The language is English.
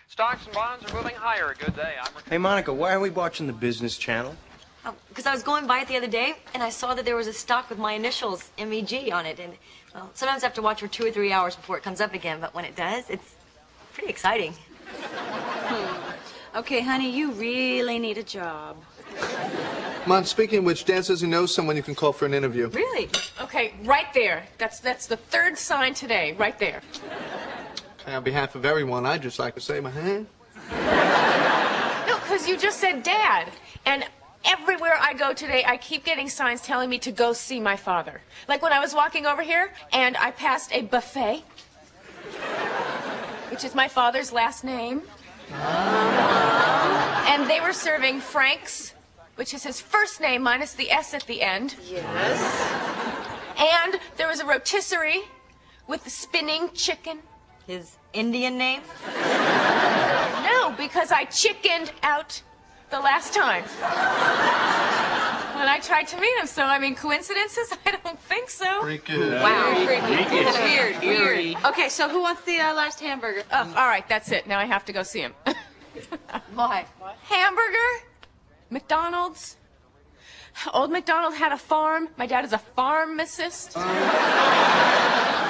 Stocks and bonds are moving higher. Good day. Hey, Monica, why are we watching the Business Channel? Because I was going by it the other day, and I saw that there was a stock with my initials, MEG, on it. And, well, sometimes I have to watch for 2 or 3 hours before it comes up again, but when it does, it's pretty exciting. Okay, honey, you really need a job. Mom, speaking of which, Dan says he knows someone you can call for an interview. Really? Okay, right there. That's the third sign today, right there. Okay, on behalf of everyone, I'd just like to say my hand. No, because you just said Dad. And everywhere I go today, I keep getting signs telling me to go see my father. Like when I was walking over here, and I passed a buffet, which is my father's last name. And they were serving Frank's, which is his first name minus the S at the end. Yes. And there was a rotisserie with the spinning chicken. His Indian name? No, because I chickened out the last time when I tried to meet him. So, I mean, coincidences? I don't think so. Freaky. Wow, Weird. weird. Okay, so who wants the last hamburger? Oh, all right, that's it. Now I have to go see him. Why? Hamburger? McDonald's? Old MacDonald had a farm. My dad is a pharmacist.